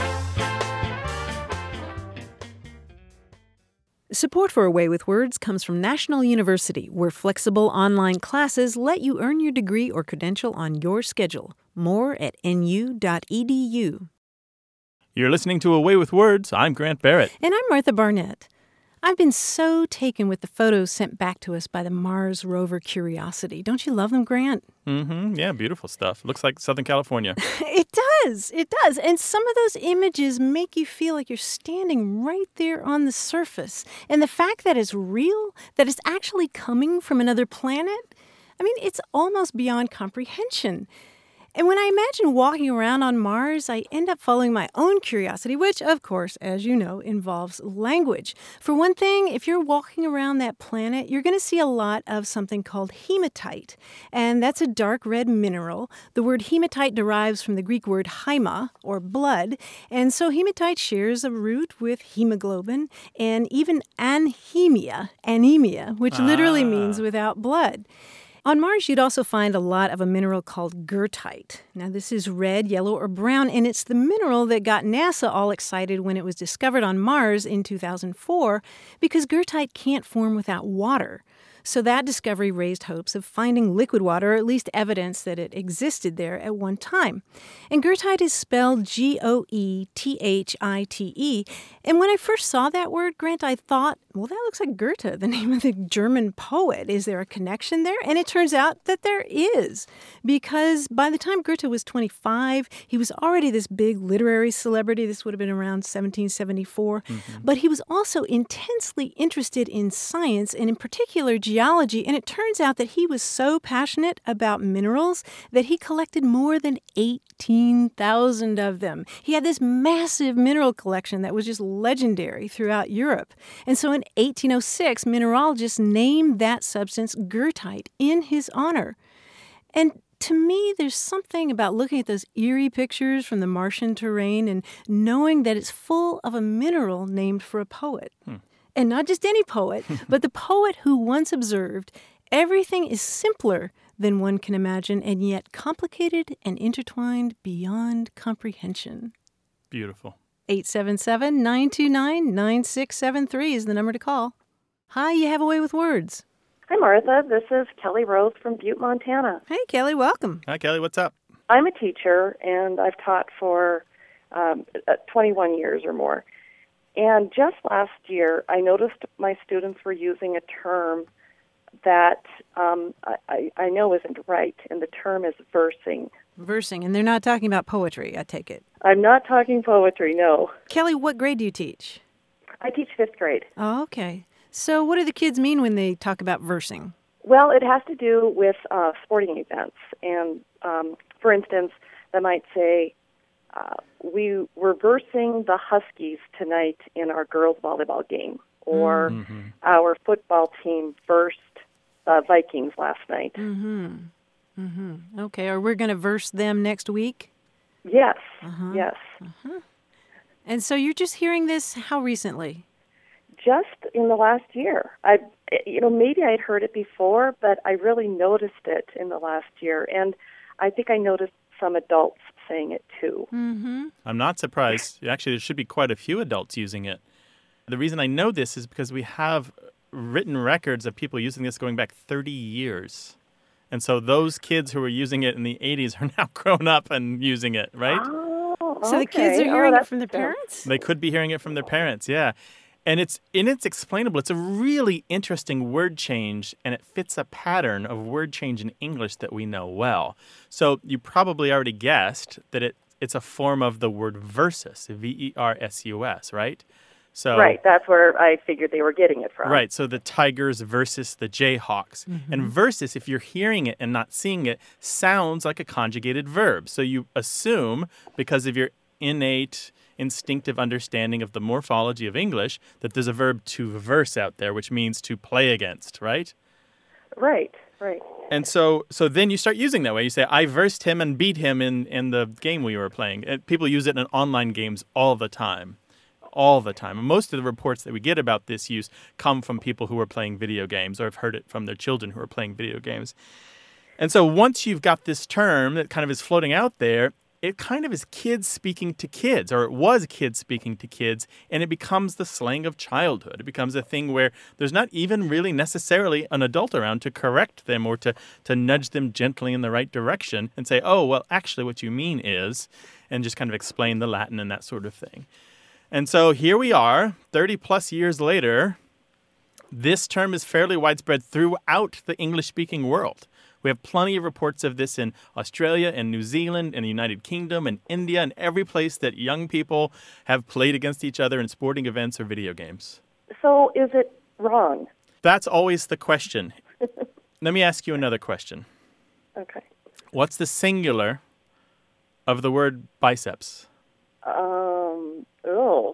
Support for A Way with Words comes from National University, where flexible online classes let you earn your degree or credential on your schedule. More at n u dot e d u. You're listening to A Way with Words. I'm Grant Barrett. And I'm Martha Barnett. I've been so taken with the photos sent back to us by the Mars rover Curiosity. Don't you love them, Grant? Mm-hmm. Yeah, beautiful stuff. Looks like Southern California. It does. It does. And some of those images make you feel like you're standing right there on the surface. And the fact that it's real, that it's actually coming from another planet, I mean, it's almost beyond comprehension. And when I imagine walking around on Mars, I end up following my own curiosity, which, of course, as you know, involves language. For one thing, if you're walking around that planet, you're going to see a lot of something called hematite. And that's a dark red mineral. The word hematite derives from the Greek word haima, or blood. And so hematite shares a root with hemoglobin and even anhemia, anemia, which ah. literally means without blood. On Mars, you'd also find a lot of a mineral called goethite. Now, this is red, yellow, or brown, and it's the mineral that got NASA all excited when it was discovered on Mars in two thousand four, because goethite can't form without water. So that discovery raised hopes of finding liquid water, or at least evidence that it existed there at one time. And goethite is spelled G O E T H I T E. And when I first saw that word, Grant, I thought, well, that looks like Goethe, the name of the German poet. Is there a connection there? And it turns out that there is. Because by the time Goethe was twenty-five, he was already this big literary celebrity. This would have been around seventeen seventy-four. Mm-hmm. But he was also intensely interested in science, and in particular geology. And it turns out that he was so passionate about minerals that he collected more than eighteen thousand of them. He had this massive mineral collection that was just legendary throughout Europe. And so in eighteen oh six, mineralogists named that substance goethite in his honor. And to me, there's something about looking at those eerie pictures from the Martian terrain and knowing that it's full of a mineral named for a poet. Hmm. And not just any poet, but the poet who once observed, everything is simpler than one can imagine, and yet complicated and intertwined beyond comprehension. Beautiful. eight seven seven, nine two nine, nine six seven three is the number to call. Hi, you have a way with words. Hi, Martha. This is Kelly Rose from Butte, Montana. Hey, Kelly, welcome. Hi, Kelly. What's up? I'm a teacher, and I've taught for um, twenty-one years or more. And just last year, I noticed my students were using a term that um, I, I know isn't right, and the term is versing. Versing, and they're not talking about poetry, I take it. I'm not talking poetry, no. Kelly, what grade do you teach? I teach fifth grade. Oh, okay. So what do the kids mean when they talk about versing? Well, it has to do with uh, sporting events. And, um, for instance, they might say, uh, we were versing the Huskies tonight in our girls' volleyball game. Or Mm-hmm. our football team versed the Vikings last night. Mm-hmm. Mm-hmm. Okay, or we're going to verse them next week? Yes, Uh-huh. yes. Uh-huh. And so you're just hearing this how recently? Just in the last year. I, you know, maybe I'd heard it before, but I really noticed it in the last year. And I think I noticed some adults saying it too. Mm-hmm. I'm not surprised. Actually, there should be quite a few adults using it. The reason I know this is because we have written records of people using this going back thirty years. And so those kids who were using it in the eighties are now grown up and using it, right? Oh, So the kids are okay. hearing oh, it that's- from their parents? They could be hearing it from their parents, yeah. And it's and it's explainable. It's a really interesting word change, and it fits a pattern of word change in English that we know well. So you probably already guessed that it it's a form of the word versus, V E R S U S, right? So Right, that's where I figured they were getting it from. Right, so the Tigers versus the Jayhawks. Mm-hmm. And versus, if you're hearing it and not seeing it, sounds like a conjugated verb. So you assume, because of your innate, instinctive understanding of the morphology of English, that there's a verb to verse out there, which means to play against, right? Right, right. And so so then you start using that way. You say, I versed him and beat him in, in the game we were playing. And people use it in online games all the time. All the time. And most of the reports that we get about this use come from people who are playing video games or have heard it from their children who are playing video games. And so once you've got this term that kind of is floating out there, it kind of is kids speaking to kids, or it was kids speaking to kids, and it becomes the slang of childhood. It becomes a thing where there's not even really necessarily an adult around to correct them or to, to nudge them gently in the right direction and say, oh, well, actually what you mean is, and just kind of explain the Latin and that sort of thing. And so here we are, thirty plus years later. This term is fairly widespread throughout the English-speaking world. We have plenty of reports of this in Australia and New Zealand and the United Kingdom and India and every place that young people have played against each other in sporting events or video games. So is it wrong? That's always the question. Let me ask you another question. Okay. What's the singular of the word biceps? Um, oh.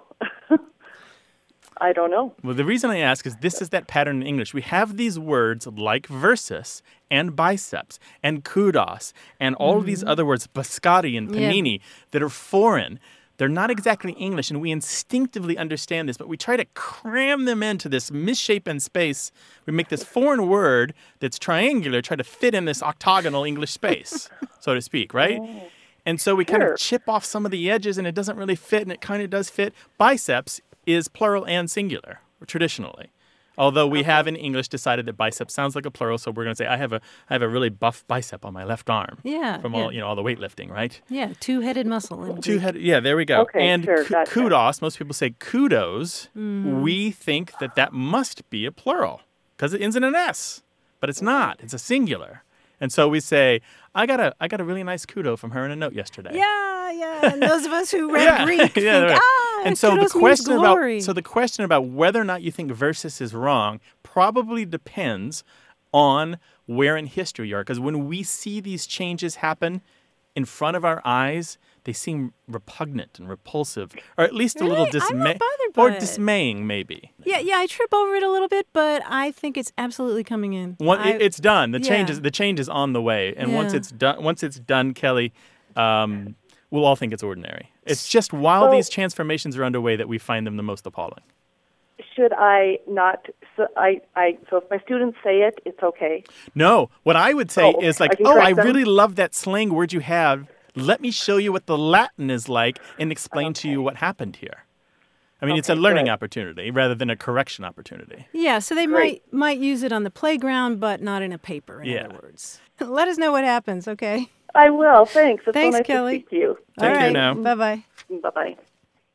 I don't know. Well, the reason I ask is this is that pattern in English. We have these words like versus and biceps and kudos and all of these other words, biscotti and Yeah. panini, that are foreign. They're not exactly English, and we instinctively understand this, but we try to cram them into this misshapen space. We make this foreign word that's triangular, try to fit in this octagonal English space, so to speak, right? And so we kind Sure. of chip off some of the edges, and it doesn't really fit, and it kind of does fit. Biceps is plural and singular, traditionally. Although we have in English decided that biceps sounds like a plural, so we're going to say I have a I have a really buff bicep on my left arm. Yeah, From yeah. all you know all the weightlifting, right? Yeah, two-headed muscle. in Two Greek. head. Yeah, there we go. Okay, and sure, ku- gotcha. kudos. Most people say kudos. We think that that must be a plural because it ends in an S, but it's not. It's a singular. And so we say, I got a I got a really nice kudo from her in a note yesterday. Yeah, yeah. And those of us who read Yeah, Greek yeah, think, right. ah, and so the kudos means question glory. about so the question about whether or not you think versus is wrong probably depends on where in history you are. Because when we see these changes happen in front of our eyes, they seem repugnant and repulsive, or at least a little Really? I'm not dismay bothered or by it. dismaying, maybe. Yeah, yeah, I trip over it a little bit, but I think it's absolutely coming in. One, I- it- it's done. The change yeah. is the change is on the way, and once Yeah. it's done, once it's done, Kelly, um, we'll all think it's ordinary. It's just while So- these transformations are underway that we find them the most appalling. Should I not? So I, I. So if my students say it, it's okay. No, what I would say Oh, is like, I can oh, I correct them? really love that slang word you have. Let me show you what the Latin is like and explain to you what happened here. I mean, it's a Okay, learning good. opportunity rather than a correction opportunity. Yeah, so they Great. might might use it on the playground, but not in a paper, in Yeah. other words. Let us know what happens, okay? I will. Thanks. It's Thanks, so nice Kelly. to speak to you. Take All care right. now. Bye-bye. Bye bye.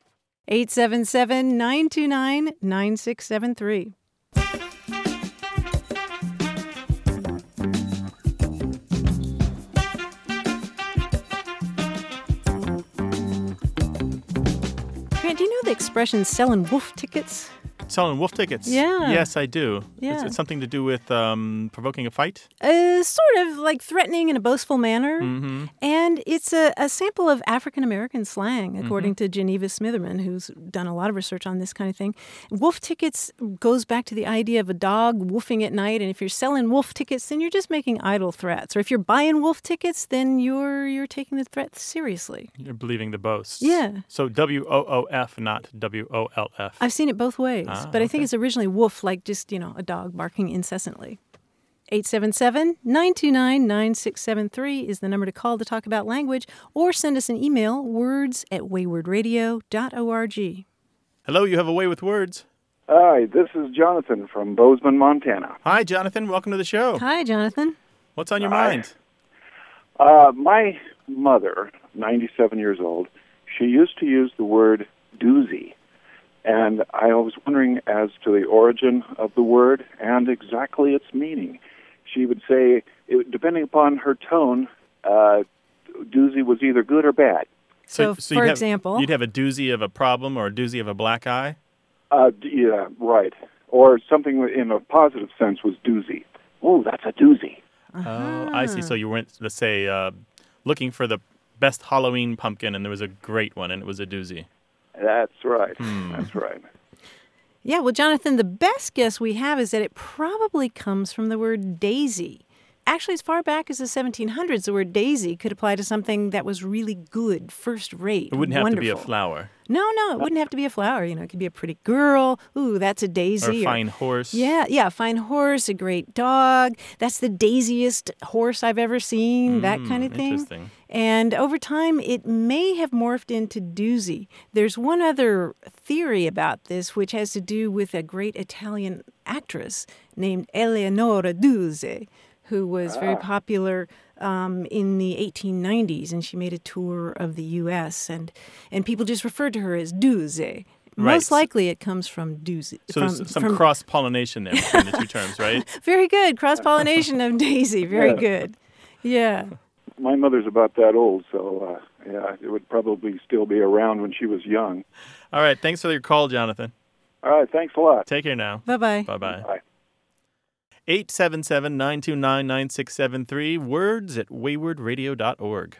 eight seven seven, nine two nine, nine six seven three. Grant, do you know the expression selling wolf tickets? Selling wolf tickets? Yeah. Yes, I do. Yeah. It's, it's something to do with um, provoking a fight? Uh, sort of like threatening in a boastful manner. Mm-hmm. And it's a, a sample of African-American slang, according mm-hmm. to Geneva Smitherman, who's done a lot of research on this kind of thing. Wolf tickets goes back to the idea of a dog woofing at night, and if you're selling wolf tickets, then you're just making idle threats. Or if you're buying wolf tickets, then you're you're taking the threat seriously. You're believing the boasts. Yeah. So W O O F, not W O L F. I've seen it both ways, Ah, but I okay. think it's originally woof, like just, you know, a dog barking incessantly. eight seven seven, nine two nine, nine six seven three is the number to call to talk about language, or send us an email, words at wayward radio dot org. Hello, you have a way with words. Hi, this is Jonathan from Bozeman, Montana. Hi, Jonathan. Welcome to the show. Hi, Jonathan. What's on your Hi. mind? Uh, my mother, ninety-seven years old, she used to use the word doozy. And I was wondering as to the origin of the word and exactly its meaning. She would say, it, depending upon her tone, uh, doozy was either good or bad. So, so for you'd have, example... You'd have a doozy of a problem or a doozy of a black eye? Uh, yeah, right. Or something in a positive sense was doozy. Oh, that's a doozy. Uh-huh. Oh, I see. So you went, let's say, uh, looking for the best Halloween pumpkin, and there was a great one, and it was a doozy. That's right. Hmm. That's right. Yeah, well, Jonathan, the best guess we have is that it probably comes from the word daisy. Actually, as far back as the seventeen hundreds, the word daisy could apply to something that was really good, first-rate, It wouldn't have wonderful. to be a flower. No, no, it wouldn't have to be a flower. You know, it could be a pretty girl. Ooh, that's a daisy. Or a fine horse. Yeah, yeah, a fine horse, a great dog. That's the daisiest horse I've ever seen, that kind of thing. Interesting. And over time, it may have morphed into doozy. There's one other theory about this, which has to do with a great Italian actress named Eleonora Duse, who was very popular um, in the eighteen nineties, and she made a tour of the U S, and, and people just referred to her as Duse. Most likely it comes from Duse. So from, there's some from, cross-pollination there between the two terms, right? Very good. Cross-pollination of daisy. Very Yeah. good. Yeah. My mother's about that old, so uh, yeah, it would probably still be around when she was young. All right. Thanks for your call, Jonathan. All right, thanks a lot. Take care now. Bye-bye. Bye-bye. Bye. eight seven seven, nine two nine, nine six seven three, words at wayward radio dot org.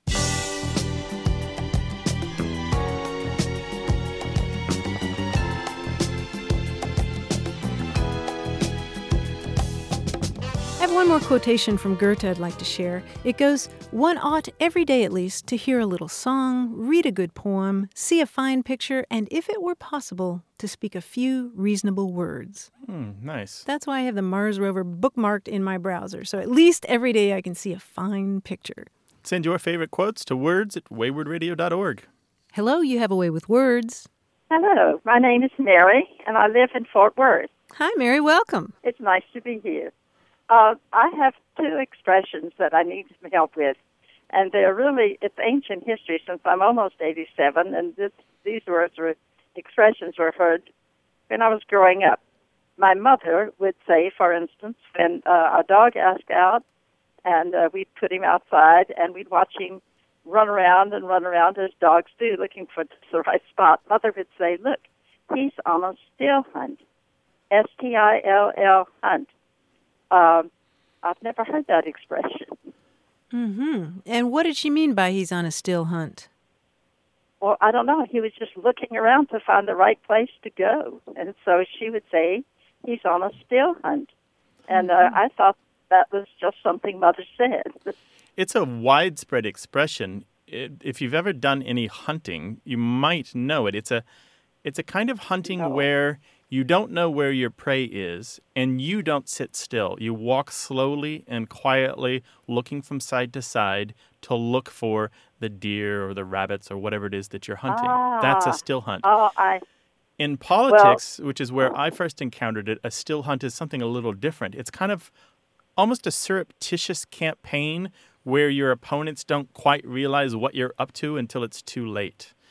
I have one more quotation from Goethe I'd like to share. It goes, "One ought every day at least to hear a little song, read a good poem, see a fine picture, and if it were possible, to speak a few reasonable words." Hmm, nice. That's why I have the Mars rover bookmarked in my browser, so at least every day I can see a fine picture. Send your favorite quotes to words at wayward radio dot org. Hello, you have a way with words. Hello, my name is Mary, and I live in Fort Worth. Hi, Mary. Welcome. It's nice to be here. Uh, I have two expressions that I need some help with, and they're really, it's ancient history since I'm almost eighty-seven, and this, these words were, expressions were heard when I was growing up. My mother would say, for instance, when uh, our dog asked out, and uh, we'd put him outside, and we'd watch him run around and run around as dogs do, looking for the right spot. Mother would say, "Look, he's on a still hunt." S T I L L hunt. Um, I've never heard that expression. Mm-hmm. And what did she mean by he's on a still hunt? Well, I don't know. He was just looking around to find the right place to go. And so she would say, he's on a still hunt. And uh, I thought that was just something Mother said. It's a widespread expression. It, if you've ever done any hunting, you might know it. It's a, it's a kind of hunting No. where you don't know where your prey is, and you don't sit still. You walk slowly and quietly, looking from side to side to look for the deer or the rabbits or whatever it is that you're hunting. That's a Ah. still hunt. Oh, I... In politics, which is where I first encountered it, a still hunt is something a little different. It's kind of almost a surreptitious campaign where your opponents don't quite realize what you're up to until it's too late.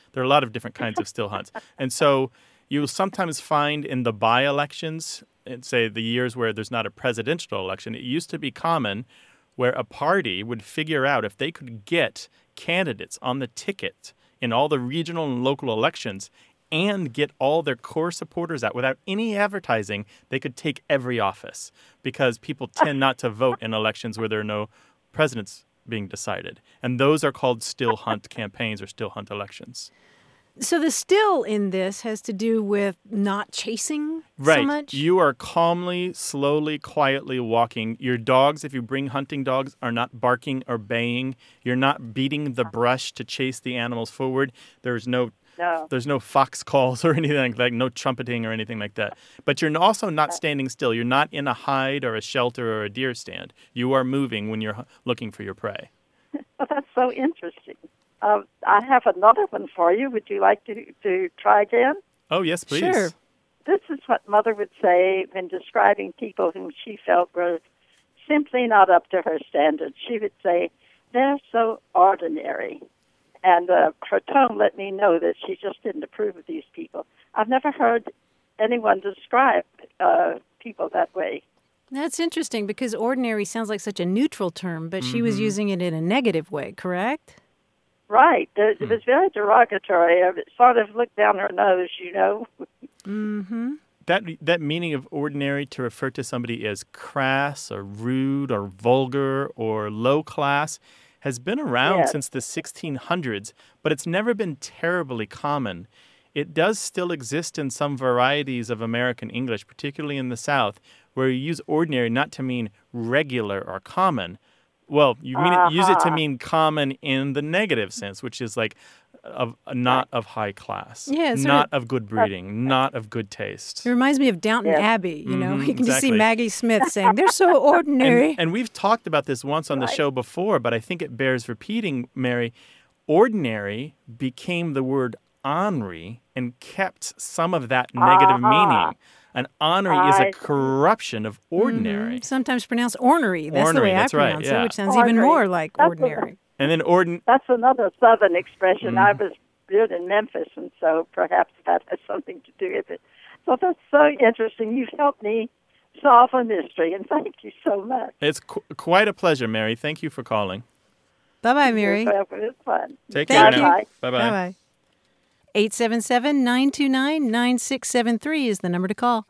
There are a lot of different kinds of still hunts. And so you'll sometimes find in the by-elections, and say the years where there's not a presidential election, it used to be common where a party would figure out if they could get candidates on the ticket in all the regional and local elections and get all their core supporters out without any advertising, they could take every office because people tend not to vote in elections where there are no presidents being decided. And those are called still hunt campaigns or still hunt elections. So the still in this has to do with not chasing right. so much? You are calmly, slowly, quietly walking. Your dogs, if you bring hunting dogs, are not barking or baying. You're not beating the brush to chase the animals forward. There's no No. There's no fox calls or anything like that, no trumpeting or anything like that. But you're also not standing still. You're not in a hide or a shelter or a deer stand. You are moving when you're looking for your prey. Well, that's so interesting. Uh, I have another one for you. Would you like to, to try again? Oh, yes, please. Sure. This is what Mother would say when describing people whom she felt were simply not up to her standards. She would say, they're so ordinary. And uh, her tone let me know that she just didn't approve of these people. I've never heard anyone describe uh, people that way. That's interesting because ordinary sounds like such a neutral term, but Mm-hmm. she was using it in a negative way, correct? Right. It, it was very derogatory. It sort of looked down her nose, you know. Mm-hmm. That that meaning of ordinary to refer to somebody as crass or rude or vulgar or low class has been around Yes. since the sixteen hundreds, but it's never been terribly common. It does still exist in some varieties of American English, particularly in the South, where you use ordinary not to mean regular or common. Well, you mean it, use it to Uh-huh. mean common in the negative sense, which is like of not of high class, Yeah, it's sort not of- of good breeding, not of good taste. It reminds me of Downton Yeah. Abbey, you know? Mhm, You can just see exactly. Maggie Smith saying, they're so ordinary. And, and we've talked about this once on the Right. show before, but I think it bears repeating, Mary. Ordinary became the word ornery and kept some of that negative Uh-huh. meaning. An ornery is I a see. corruption of ordinary. Mhm. Sometimes pronounced ornery. That's the Ornery, way I that's right, pronounce yeah. it, which sounds even Ornery. more like That's ordinary. And then ordin. That's another Southern expression. I Mm-hmm. was reared in Memphis, and so perhaps that has something to do with it. So that's so interesting. You've helped me solve a mystery, and thank you so much. It's qu- quite a pleasure, Mary. Thank you for calling. Bye-bye, Mary. It was fun. Take Thank care you. now. Bye. Bye-bye. Bye-bye. eight seven seven, nine two nine, nine six seven three is the number to call.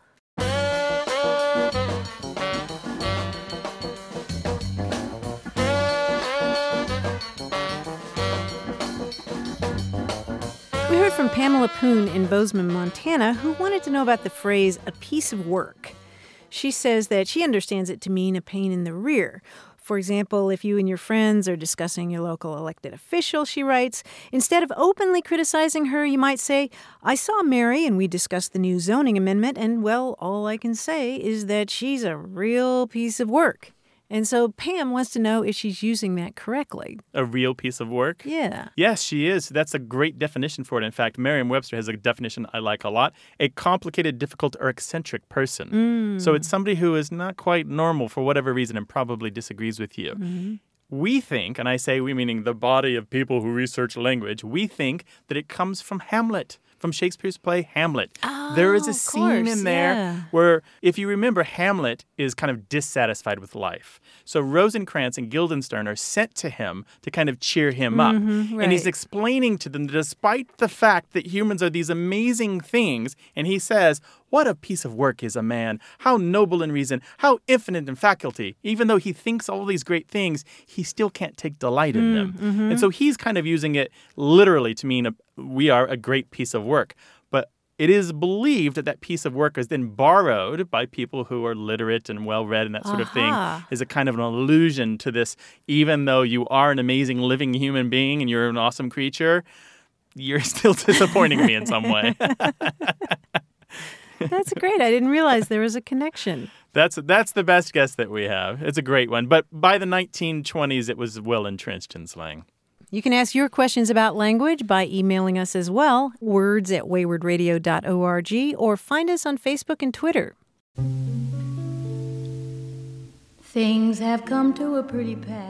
We heard from Pamela Poon in Bozeman, Montana, who wanted to know about the phrase, a piece of work. She says that she understands it to mean a pain in the rear. For example, if you and your friends are discussing your local elected official, she writes, instead of openly criticizing her, you might say, I saw Mary and we discussed the new zoning amendment, and, well, all I can say is that she's a real piece of work. And so Pam wants to know if she's using that correctly. A real piece of work? Yeah. Yes, she is. That's a great definition for it. In fact, Merriam-Webster has a definition I like a lot. A complicated, difficult, or eccentric person. Mm. So it's somebody who is not quite normal for whatever reason and probably disagrees with you. Mm-hmm. We think, and I say we meaning the body of people who research language, we think that it comes from Hamlet, from Shakespeare's play Hamlet. Oh, there is a of scene course, in there yeah. where, if you remember, Hamlet is kind of dissatisfied with life. So Rosencrantz and Guildenstern are sent to him to kind of cheer him up. Mhm, And he's right. explaining to them that despite the fact that humans are these amazing things, and he says, what a piece of work is a man, how noble in reason, how infinite in faculty. Even though he thinks all these great things, he still can't take delight in them. mm-hmm. And so he's kind of using it literally to mean a, we are a great piece of work. But it is believed that that piece of work is then borrowed by people who are literate and well-read and that sort of thing Aha. is a kind of an allusion to this, even though you are an amazing living human being and you're an awesome creature, you're still disappointing me in some way. That's great. I didn't realize there was a connection. That's that's the best guess that we have. It's a great one. But by the nineteen twenties, it was well entrenched in slang. You can ask your questions about language by emailing us as well, words at wayward radio dot org, or find us on Facebook and Twitter. Things have come to a pretty pass.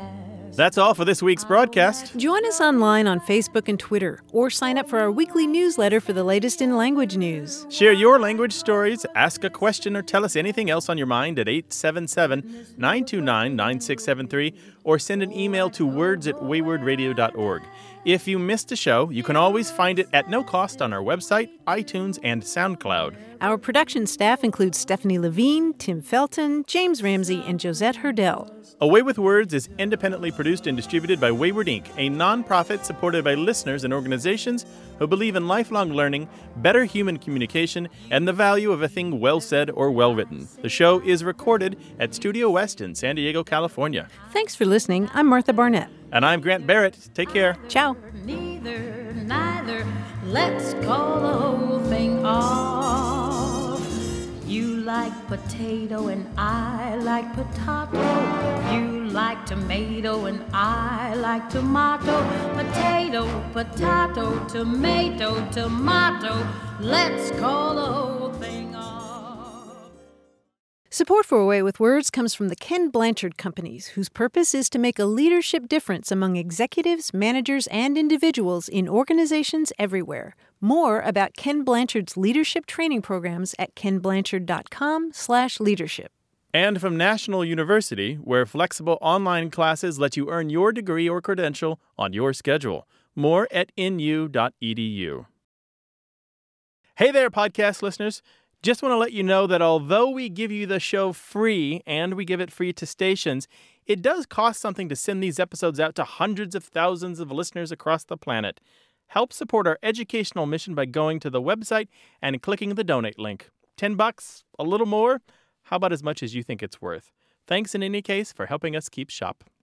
That's all for this week's broadcast. Join us online on Facebook and Twitter, or sign up for our weekly newsletter for the latest in language news. Share your language stories, ask a question, or tell us anything else on your mind at eight seven seven, nine two nine, nine six seven three, or send an email to words at wayward radio dot org. If you missed a show, you can always find it at no cost on our website, iTunes, and SoundCloud. Our production staff includes Stephanie Levine, Tim Felton, James Ramsey, and Josette Hurdell. A Way with Words is independently produced and distributed by Wayward Incorporated, a nonprofit supported by listeners and organizations who believe in lifelong learning, better human communication, and the value of a thing well said or well written. The show is recorded at Studio West in San Diego, California. Thanks for listening. I'm Martha Barnett. And I'm Grant Barrett. Take care. Ciao. Neither, neither, let's call the whole thing off. You like potato and I like potato. You like tomato and I like tomato. Potato, potato, tomato, tomato. Let's call the whole thing off. Support for A Way with Words comes from the Ken Blanchard Companies, whose purpose is to make a leadership difference among executives, managers, and individuals in organizations everywhere. More about Ken Blanchard's leadership training programs at ken blanchard dot com slash leadership. And from National University, where flexible online classes let you earn your degree or credential on your schedule. More at N U dot E D U. Hey there, podcast listeners. Just want to let you know that although we give you the show free and we give it free to stations, it does cost something to send these episodes out to hundreds of thousands of listeners across the planet. Help support our educational mission by going to the website and clicking the donate link. Ten bucks? A little more? How about as much as you think it's worth? Thanks in any case for helping us keep shop.